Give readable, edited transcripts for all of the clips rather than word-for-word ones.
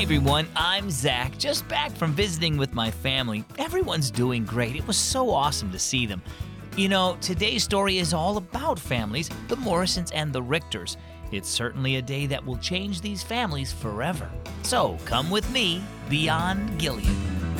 everyone, I'm Zach, just back from visiting with my family. Everyone's doing great. It was so awesome to see them. You know, today's story is all about families, the Morrisons and the Richters. It's certainly a day that will change these families forever. So come with me beyond Gilead.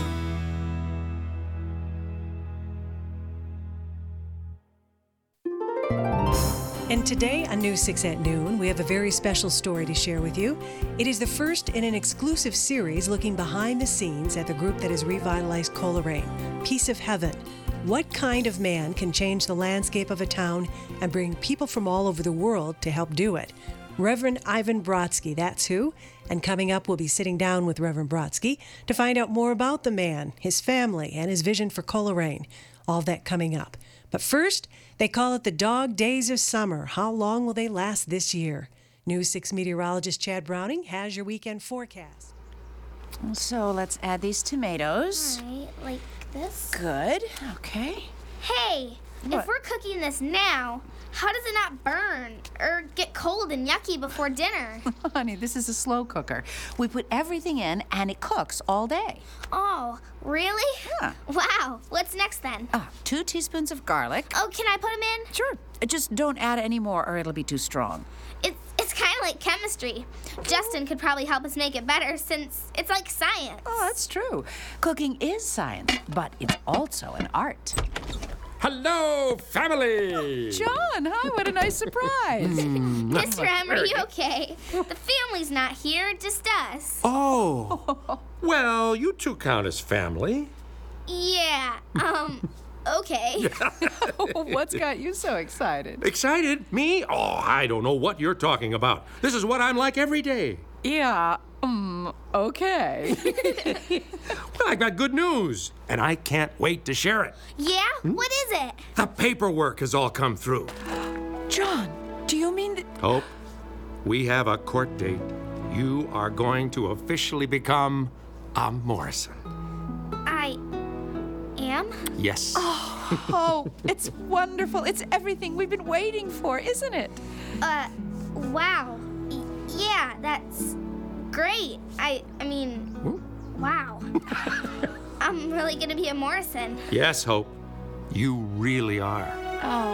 And today on News 6 at Noon, we have a very special story to share with you. It is the first in an exclusive series looking behind the scenes at the group that has revitalized Coleraine, Piece of Heaven. What kind of man can change the landscape of a town and bring people from all over the world to help do it? Reverend Ivan Brodsky, that's who. And coming up, we'll be sitting down with Reverend Brodsky to find out more about the man, his family, and his vision for Coleraine. All that coming up. But first, they call it the dog days of summer. How long will they last this year? News 6 meteorologist Chad Browning has your weekend forecast. So let's add these tomatoes. All right, like this. Good. Okay. Hey, What? if we're cooking this now, how does it not burn or get cold and yucky before dinner? Honey, this is a slow cooker. We put everything in and it cooks all day. Oh, really? Yeah. Wow. What's next then? 2 teaspoons of garlic. Oh, can I put them in? Sure. Just don't add any more or it'll be too strong. It's kind of like chemistry. Justin could probably help us make it better since it's like science. Oh, that's true. Cooking is science, but it's also an art. Hello, family! John, hi, what a nice surprise. Mr. M, are you okay? The family's not here, just us. Oh, well, you two count as family. Yeah, okay. What's got you so excited? Excited? Me? Oh, I don't know what you're talking about. This is what I'm like every day. Yeah, okay. Well, I got good news, and I can't wait to share it. Yeah? What is it? The paperwork has all come through. John, do you mean that... Hope, we have a court date. You are going to officially become a Morrison. I am? Yes. Oh, it's wonderful. It's everything we've been waiting for, isn't it? Wow. Yeah, that's great. I mean, wow. I'm really gonna be a Morrison. Yes, Hope. You really are. Oh.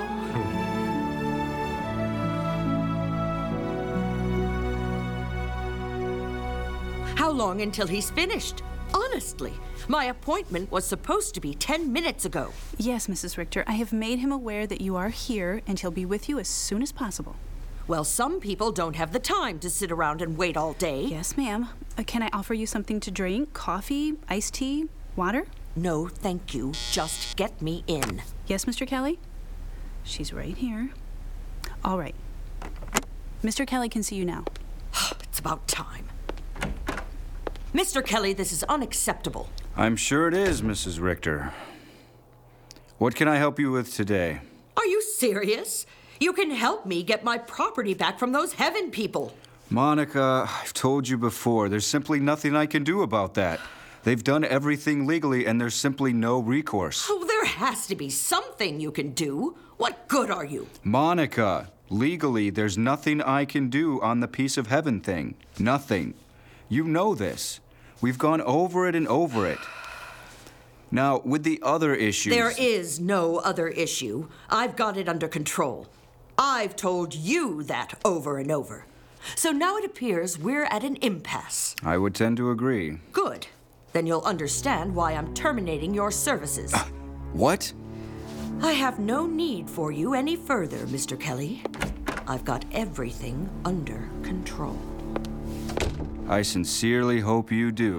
How long until he's finished? Honestly, my appointment was supposed to be 10 minutes ago. Yes, Mrs. Richter. I have made him aware that you are here, and he'll be with you as soon as possible. Well, some people don't have the time to sit around and wait all day. Yes, ma'am. Can I offer you something to drink? Coffee, iced tea, water? No, thank you. Just get me in. Yes, Mr. Kelly? She's right here. All right. Mr. Kelly can see you now. It's about time. Mr. Kelly, this is unacceptable. I'm sure it is, Mrs. Richter. What can I help you with today? Are you serious? You can help me get my property back from those heaven people. Monica, I've told you before, there's simply nothing I can do about that. They've done everything legally, and there's simply no recourse. Oh, there has to be something you can do. What good are you? Monica, legally, there's nothing I can do on the Piece of Heaven thing. Nothing. You know this. We've gone over it and over it. Now, with the other issues... There is no other issue. I've got it under control. I've told you that over and over. So now it appears we're at an impasse. I would tend to agree. Good. Then you'll understand why I'm terminating your services. What? I have no need for you any further, Mr. Kelly. I've got everything under control. I sincerely hope you do.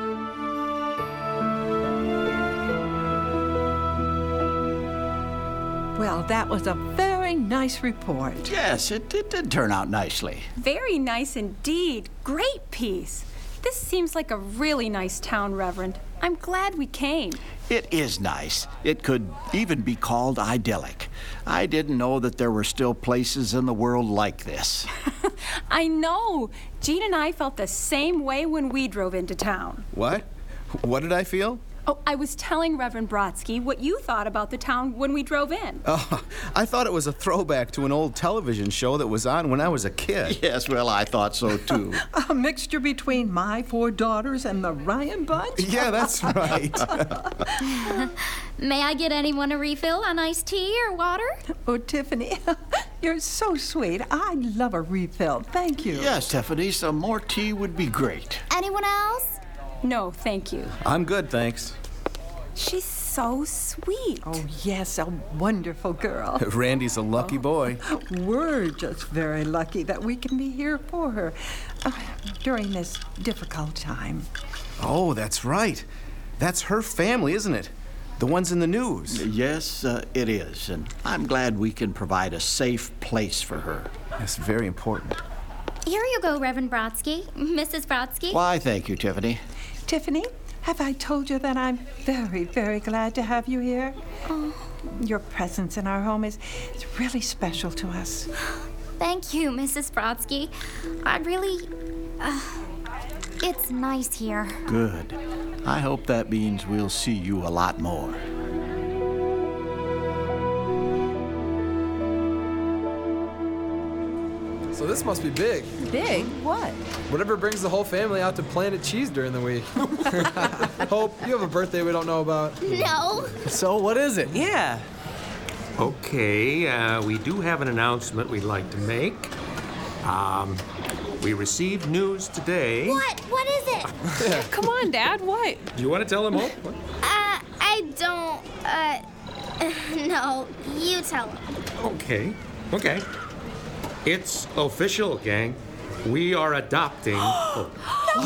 Well, that was a very nice report. Yes, it did turn out nicely. Very nice indeed. Great piece. This seems like a really nice town, Reverend. I'm glad we came. It is nice. It could even be called idyllic. I didn't know that there were still places in the world like this. I know. Jean and I felt the same way when we drove into town. What? What did I feel? Oh, I was telling Reverend Brodsky what you thought about the town when we drove in. Oh, I thought it was a throwback to an old television show that was on when I was a kid. Yes, well, I thought so, too. A mixture between My Four Daughters and the Ryan Bunch? Yeah, that's right. May I get anyone a refill on iced tea or water? Oh, Tiffany, you're so sweet. I'd love a refill. Thank you. Yes, Tiffany, some more tea would be great. Anyone else? No, thank you. I'm good, thanks. She's so sweet. Oh, yes, a wonderful girl. Randy's a lucky boy. We're just very lucky that we can be here for her during this difficult time. Oh, that's right. That's her family, isn't it? The ones in the news. Yes, it is. And I'm glad we can provide a safe place for her. That's very important. Here you go, Reverend Brodsky. Mrs. Brodsky. Why, thank you, Tiffany. Tiffany, have I told you that I'm very, very glad to have you here? Oh. Your presence in our home is really special to us. Thank you, Mrs. Brodsky. I really... it's nice here. Good. I hope that means we'll see you a lot more. So this must be big. Big? What? Whatever brings the whole family out to Planet Cheese during the week. Hope, you have a birthday we don't know about. No. So what is it? Yeah. Okay, we do have an announcement we'd like to make. We received news today. What? What is it? Come on, Dad. What? Do you want to tell him, Hope? What? I don't, no. You tell him. Okay. It's official, gang. We are adopting Hope.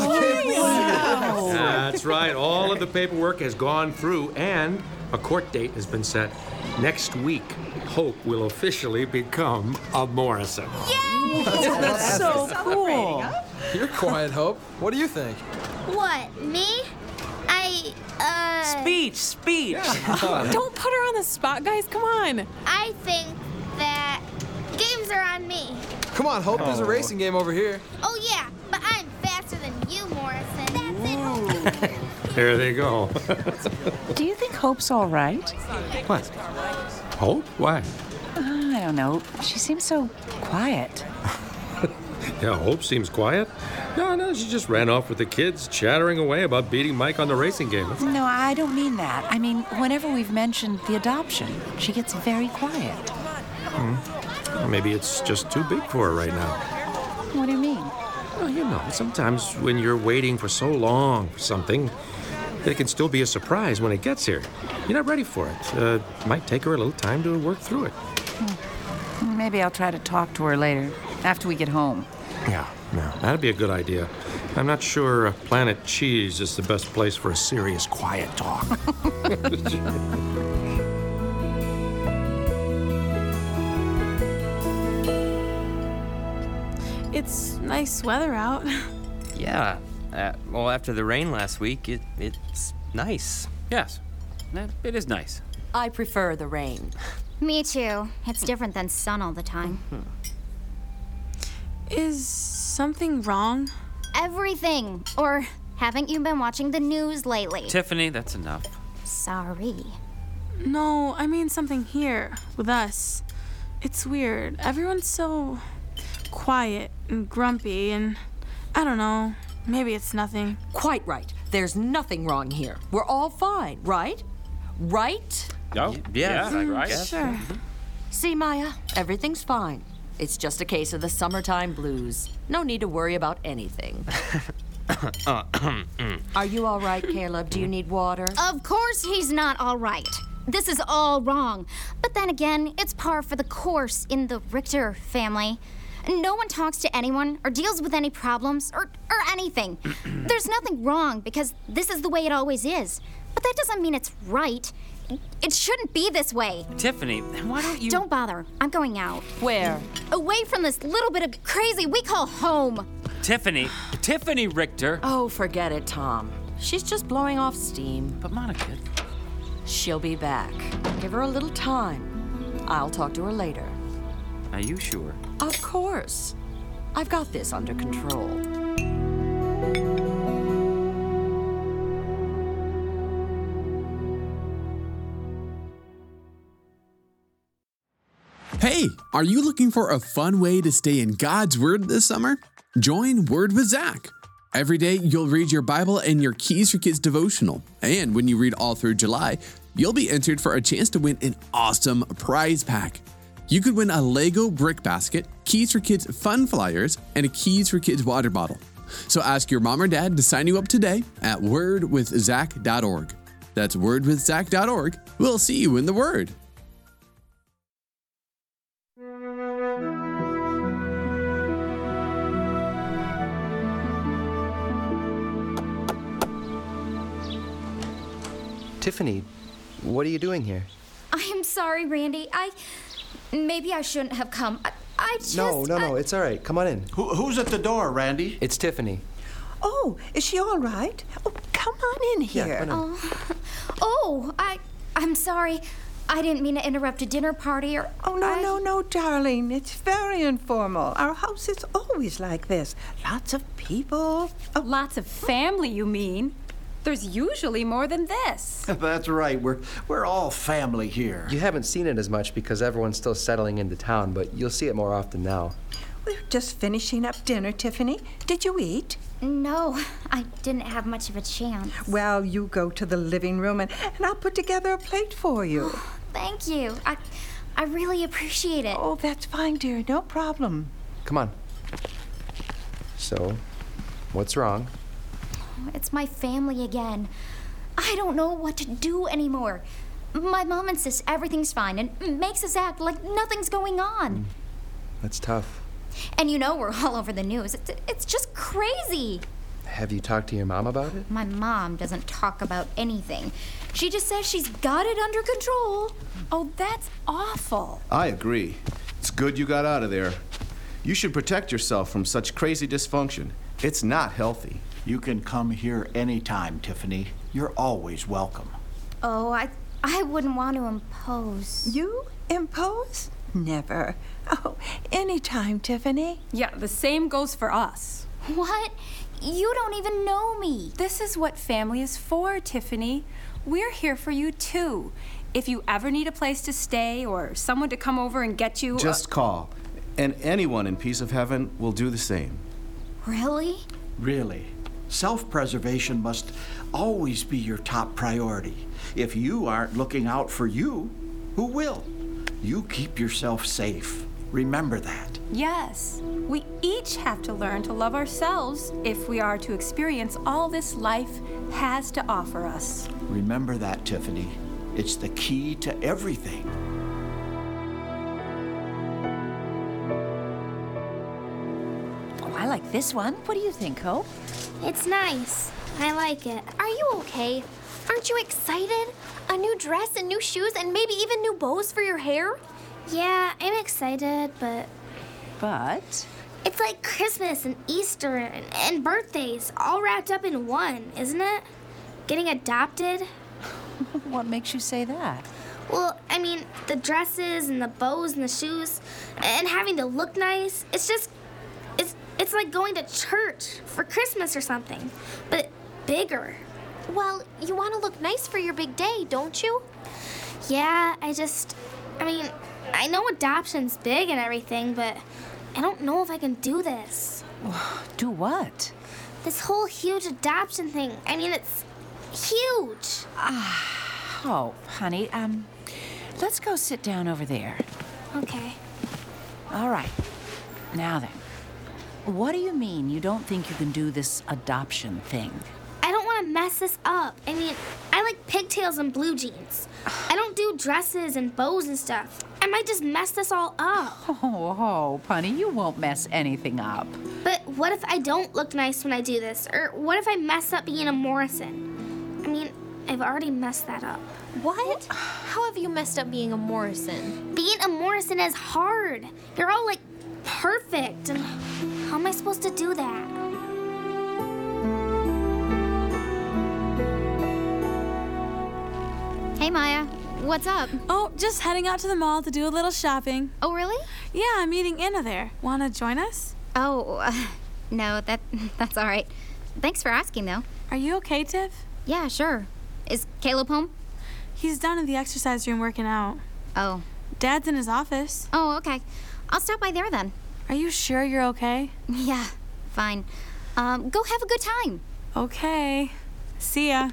That's right. All of the paperwork has gone through, and a court date has been set. Next week, Hope will officially become a Morrison. Yay! That's so cool. You're quiet, Hope. What do you think? What, me? Speech. Don't put her on the spot, guys. Come on. I think that games are on me. Come on, Hope. There's a racing game over here. Oh, yeah, but I'm faster than you, Morrison. That's it. There they go. Do you think Hope's all right? What? Hope? Why? I don't know. She seems so quiet. Yeah, Hope seems quiet. No, she just ran off with the kids, chattering away about beating Mike on the racing game. No, I don't mean that. I mean, whenever we've mentioned the adoption, she gets very quiet. Well, maybe it's just too big for her right now. What do you mean? Well, you know, sometimes when you're waiting for so long for something, it can still be a surprise when it gets here. You're not ready for it. It might take her a little time to work through it. Maybe I'll try to talk to her later, after we get home. Yeah, that'd be a good idea. I'm not sure Planet Cheese is the best place for a serious, quiet talk. It's nice weather out. Yeah. Well, after the rain last week, it's nice. Yes, it is nice. I prefer the rain. Me too. It's different than sun all the time. Is something wrong? Everything. Or haven't you been watching the news lately? Tiffany, that's enough. Sorry. No, I mean something here with us. It's weird. Everyone's so quiet and grumpy, and I don't know. Maybe it's nothing. Quite right. There's nothing wrong here. We're all fine, right? Right? Oh, yeah, right. Sure. See, Maya, everything's fine. It's just a case of the summertime blues. No need to worry about anything. Are you all right, Caleb? Do you need water? Of course he's not all right. This is all wrong. But then again, it's par for the course in the Richter family. No one talks to anyone or deals with any problems or anything. There's nothing wrong because this is the way it always is. But that doesn't mean it's right. It shouldn't be this way. Tiffany, why don't you... Don't bother. I'm going out. Where? Away from this little bit of crazy we call home. Tiffany Richter. Oh, forget it, Tom. She's just blowing off steam. But Monica... She'll be back. Give her a little time. I'll talk to her later. Are you sure? Of course. I've got this under control. Hey, are you looking for a fun way to stay in God's Word this summer? Join Word with Zach. Every day, you'll read your Bible and your Keys for Kids devotional. And when you read all through July, you'll be entered for a chance to win an awesome prize pack. You could win a Lego brick basket, Keys for Kids fun flyers, and a Keys for Kids water bottle. So ask your mom or dad to sign you up today at wordwithzach.org. That's wordwithzach.org. We'll see you in the Word. Tiffany, what are you doing here? I am sorry, Randy. Maybe I shouldn't have come. I just... No, it's all right. Come on in. Who's at the door, Randy? It's Tiffany. Oh, is she all right? Oh, come on in here. Yeah, come on in. I'm sorry. I didn't mean to interrupt a dinner party or... Oh, no, darling. It's very informal. Our house is always like this. Lots of people. Oh. Lots of family, you mean? There's usually more than this. That's right. We're all family here. You haven't seen it as much because everyone's still settling into town, but you'll see it more often now. We're just finishing up dinner, Tiffany. Did you eat? No, I didn't have much of a chance. Well, you go to the living room and I'll put together a plate for you. Thank you. I really appreciate it. Oh, that's fine, dear. No problem. Come on. So, what's wrong? It's my family again. I don't know what to do anymore. My mom insists everything's fine and makes us act like nothing's going on. That's tough. And you know we're all over the news. It's just crazy. Have you talked to your mom about it? My mom doesn't talk about anything. She just says she's got it under control. Oh, that's awful. I agree. It's good you got out of there. You should protect yourself from such crazy dysfunction. It's not healthy. You can come here anytime, Tiffany. You're always welcome. Oh, I wouldn't want to impose. You impose? Never. Oh, anytime, Tiffany. Yeah, the same goes for us. What? You don't even know me. This is what family is for, Tiffany. We're here for you, too. If you ever need a place to stay or someone to come over and get you... Just call. And anyone in Peace of Heaven will do the same. Really? Really. Self-preservation must always be your top priority. If you aren't looking out for you, who will? You keep yourself safe. Remember that. Yes. We each have to learn to love ourselves if we are to experience all this life has to offer us. Remember that, Tiffany. It's the key to everything. Oh, I like this one. What do you think, Hope? It's nice. I like it. Are you okay? Aren't you excited? A new dress and new shoes and maybe even new bows for your hair? Yeah, I'm excited, but... But? It's like Christmas and Easter and birthdays all wrapped up in one, isn't it? Getting adopted. What makes you say that? Well, I mean, the dresses and the bows and the shoes and having to look nice. It's just... It's like going to church for Christmas or something, but bigger. Well, you want to look nice for your big day, don't you? Yeah, I mean, I know adoption's big and everything, but I don't know if I can do this. Do what? This whole huge adoption thing. I mean, it's huge. Oh, honey, let's go sit down over there. Okay. All right. Now then, what do you mean you don't think you can do this adoption thing? I don't want to mess this up. I mean, I like pigtails and blue jeans. I don't do dresses and bows and stuff. I might just mess this all up. Oh, honey, you won't mess anything up. But what if I don't look nice when I do this? Or what if I mess up being a Morrison? I mean, I've already messed that up. What? How have you messed up being a Morrison? Being a Morrison is hard. You're all like perfect. And how am I supposed to do that? Hey, Maya. What's up? Oh, just heading out to the mall to do a little shopping. Oh, really? Yeah, I'm meeting Anna there. Want to join us? Oh, no, that's all right. Thanks for asking, though. Are you okay, Tiff? Yeah, sure. Is Caleb home? He's down in the exercise room working out. Oh, Dad's in his office. Oh, okay. I'll stop by there then. Are you sure you're okay? Yeah, fine. Go have a good time. Okay. See ya.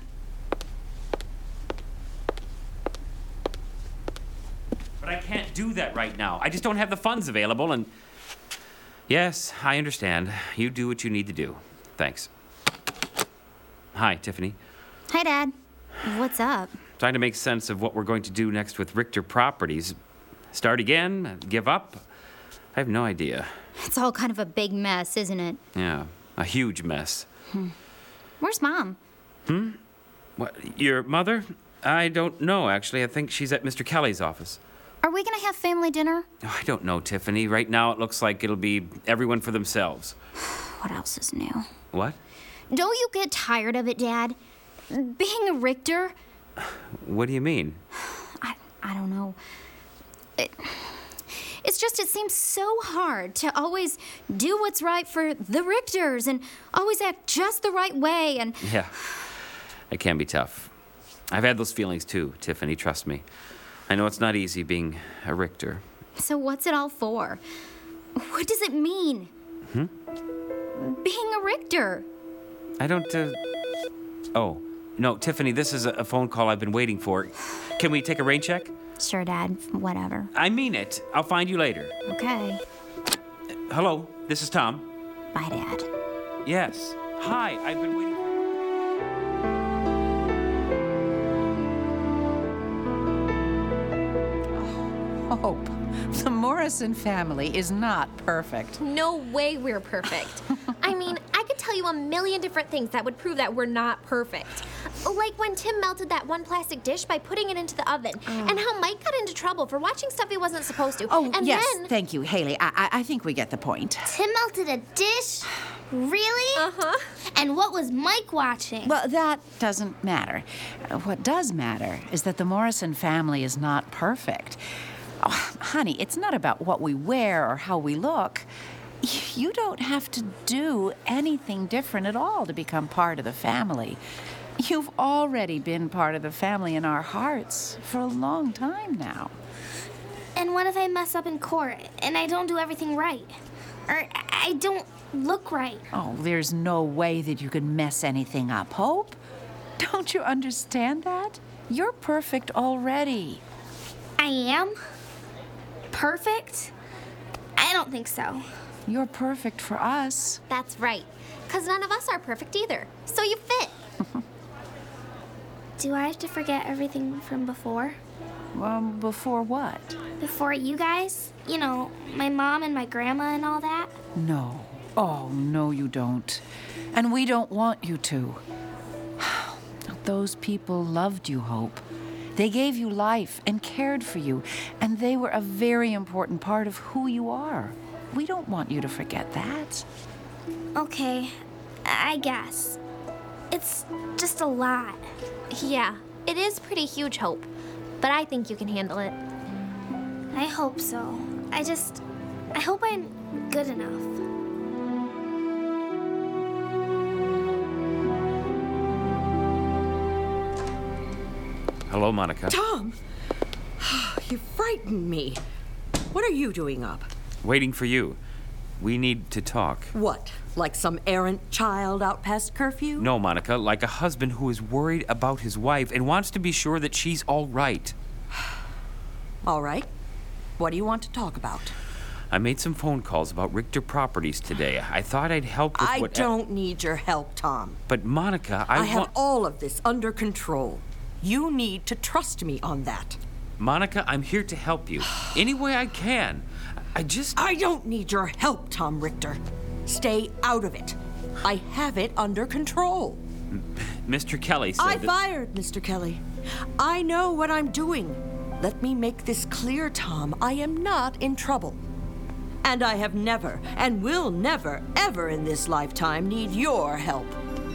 But I can't do that right now. I just don't have the funds available, and... Yes, I understand. You do what you need to do. Thanks. Hi, Tiffany. Hi, Dad. What's up? Trying to make sense of what we're going to do next with Richter Properties. Start again? Give up? I have no idea. It's all kind of a big mess, isn't it? Yeah, a huge mess. Where's Mom? What, your mother? I don't know, actually. I think she's at Mr. Kelly's office. Are we gonna have family dinner? Oh, I don't know, Tiffany. Right now it looks like it'll be everyone for themselves. What else is new? What? Don't you get tired of it, Dad? Being a Richter? What do you mean? I don't know. It's just, it seems so hard to always do what's right for the Richters and always act just the right way and... Yeah, it can be tough. I've had those feelings too, Tiffany, trust me. I know it's not easy being a Richter. So what's it all for? What does it mean? Being a Richter? I don't, Oh, no, Tiffany, this is a phone call I've been waiting for. Can we take a rain check? Sure, Dad. Whatever. I mean it. I'll find you later. Okay. Hello, this is Tom. Bye, Dad. Yes. Hi, I've been waiting for... Hope, the Morrison family is not perfect. No way we're perfect. I mean, I could tell you a million different things that would prove that we're not perfect. Like when Tim melted that one plastic dish by putting it into the oven, and how Mike got into trouble for watching stuff he wasn't supposed to. Oh, and yes, then... thank you, Haley. I think we get the point. Tim melted a dish? Really? Uh-huh. And what was Mike watching? Well, that doesn't matter. What does matter is that the Morrison family is not perfect. Oh, honey, it's not about what we wear or how we look. You don't have to do anything different at all to become part of the family. You've already been part of the family in our hearts for a long time now. And what if I mess up in court and I don't do everything right? Or I don't look right? Oh, there's no way that you can mess anything up, Hope. Don't you understand that? You're perfect already. I am? Perfect? I don't think so. You're perfect for us. That's right. Because none of us are perfect either. So you fit. Do I have to forget everything from before? Before what? Before you guys? You know, my mom and my grandma and all that? No. Oh, no, you don't. And we don't want you to. Those people loved you, Hope. They gave you life and cared for you, and they were a very important part of who you are. We don't want you to forget that. Okay, I guess. It's just a lot. Yeah, it is pretty huge, Hope. But I think you can handle it. I hope so. I hope I'm good enough. Hello, Monica. Tom! You frightened me. What are you doing up? Waiting for you. We need to talk. What? Like some errant child out past curfew? No, Monica, like a husband who is worried about his wife and wants to be sure that she's all right. All right. What do you want to talk about? I made some phone calls about Richter Properties today. I thought I'd help with what... I don't need your help, Tom. But Monica, I have all of this under control. You need to trust me on that. Monica, I'm here to help you. Any way I can. I don't need your help, Tom Richter. Stay out of it. I have it under control. Mr. Kelly said I fired Mr. Kelly. I know what I'm doing. Let me make this clear, Tom. I am not in trouble. And I have never, and will never, ever in this lifetime need your help.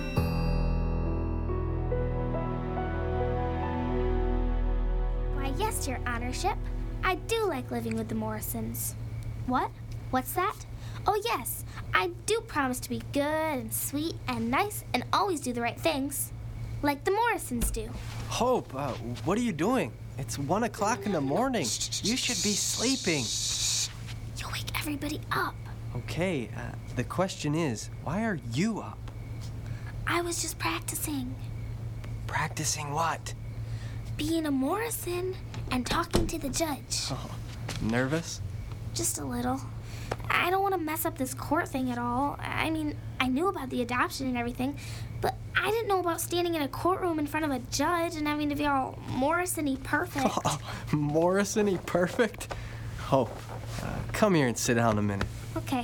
Why, yes, Your Honorship. I do like living with the Morrisons. What? What's that? Oh, yes. I do promise to be good and sweet and nice and always do the right things. Like the Morrisons do. Hope, what are you doing? It's 1 o'clock in the morning. You should be sleeping. You'll wake everybody up. Okay, the question is, why are you up? I was just practicing. Practicing what? Being a Morrison and talking to the judge. Oh, nervous? Just a little. I don't want to mess up this court thing at all. I mean, I knew about the adoption and everything, but I didn't know about standing in a courtroom in front of a judge and having to be all Morrison-y perfect. Oh, Morrison-y perfect? Hope, come here and sit down a minute. Okay.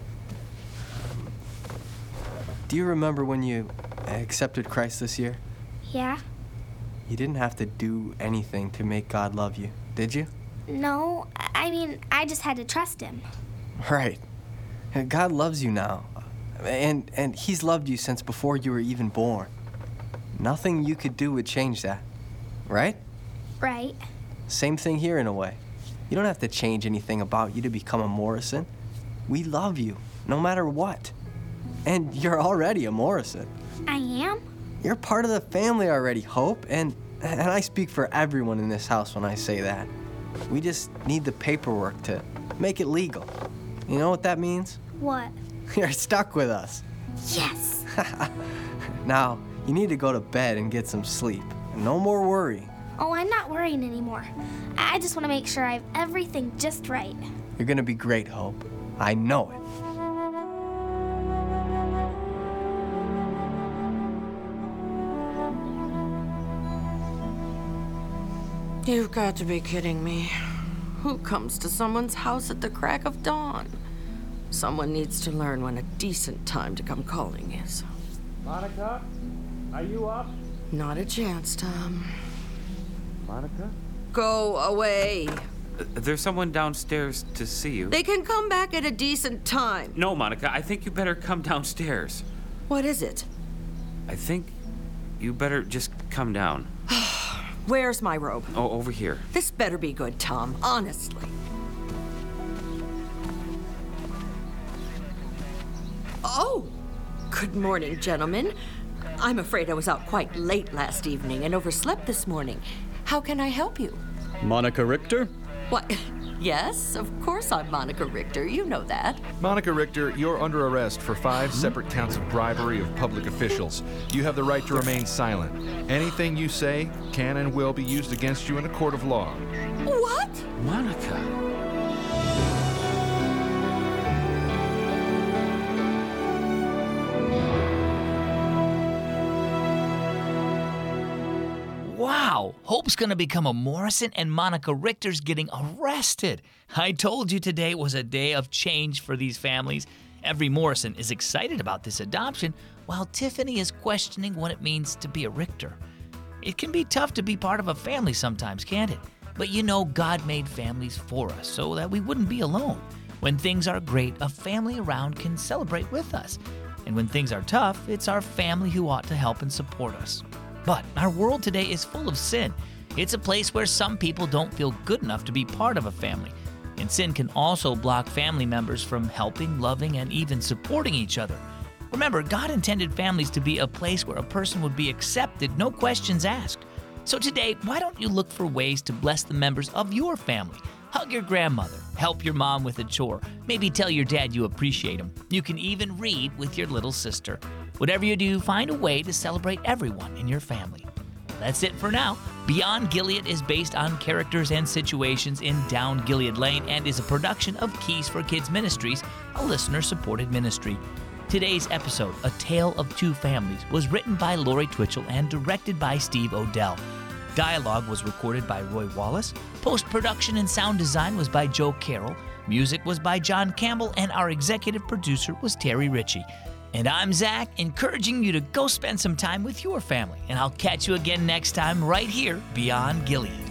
Do you remember when you accepted Christ this year? Yeah? You didn't have to do anything to make God love you, did you? No, I mean, I just had to trust him. Right. God loves you now. And he's loved you since before you were even born. Nothing you could do would change that. Right? Right. Same thing here in a way. You don't have to change anything about you to become a Morrison. We love you, no matter what. And you're already a Morrison. I am? You're part of the family already, Hope. And I speak for everyone in this house when I say that. We just need the paperwork to make it legal. You know what that means? What? You're stuck with us. Yes. Now, you need to go to bed and get some sleep. No more worrying. Oh, I'm not worrying anymore. I just want to make sure I have everything just right. You're gonna be great, Hope. I know it. You've got to be kidding me. Who comes to someone's house at the crack of dawn? Someone needs to learn when a decent time to come calling is. Monica, are you up? Not a chance, Tom. Monica? Go away. There's someone downstairs to see you. They can come back at a decent time. No, Monica, I think you better come downstairs. What is it? I think you better just come down. Where's my robe? Oh, over here. This better be good, Tom, honestly. Oh, good morning, gentlemen. I'm afraid I was out quite late last evening and overslept this morning. How can I help you? Monica Richter? What? Yes, of course I'm Monica Richter. You know that. Monica Richter, you're under arrest for 5 separate counts of bribery of public officials. You have the right to remain silent. Anything you say can and will be used against you in a court of law. What? Monica. Wow, Hope's gonna become a Morrison and Monica Richter's getting arrested. I told you today was a day of change for these families. Every Morrison is excited about this adoption, while Tiffany is questioning what it means to be a Richter. It can be tough to be part of a family sometimes, can't it? But you know God made families for us so that we wouldn't be alone. When things are great, a family around can celebrate with us. And when things are tough, it's our family who ought to help and support us. But our world today is full of sin. It's a place where some people don't feel good enough to be part of a family. And sin can also block family members from helping, loving, and even supporting each other. Remember, God intended families to be a place where a person would be accepted, no questions asked. So today, why don't you look for ways to bless the members of your family? Hug your grandmother, help your mom with a chore, maybe tell your dad you appreciate him. You can even read with your little sister. Whatever you do, find a way to celebrate everyone in your family. That's it for now. Beyond Gilead is based on characters and situations in Down Gilead Lane and is a production of Keys for Kids Ministries, a listener-supported ministry. Today's episode, A Tale of Two Families, was written by Lori Twitchell and directed by Steve Odell. Dialogue was recorded by Roy Wallace. Post-production and sound design was by Joe Carroll. Music was by John Campbell, and our executive producer was Terry Ritchie. And I'm Zach, encouraging you to go spend some time with your family. And I'll catch you again next time right here, Beyond Gilead.